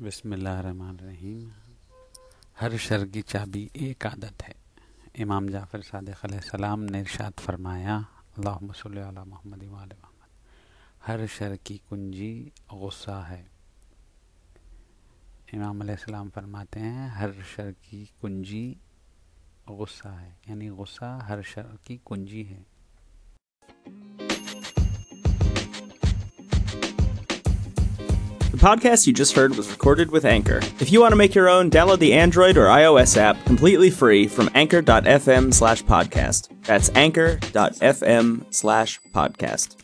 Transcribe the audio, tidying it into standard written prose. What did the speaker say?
बिस्मिल्लाहिर्रहमानिर्रहीम। हर शर की चाबी एक आदत है। इमाम जाफ़र सादिक़ अलैहिस्सलाम ने इरशाद फरमाया, अल्लाहुम्मा सल्लि अला मुहम्मद व आले मुहम्मद, हर शर की कुंजी गुस्सा है। इमाम अलैहिस्सलाम फरमाते हैं हर शर की कुंजी गुस्सा है, यानी गुस्सा हर शर की कुंजी है। The podcast you just heard was recorded with Anchor. If you want to make your own, download the Android or iOS app completely free from anchor.fm/podcast. That's anchor.fm/podcast.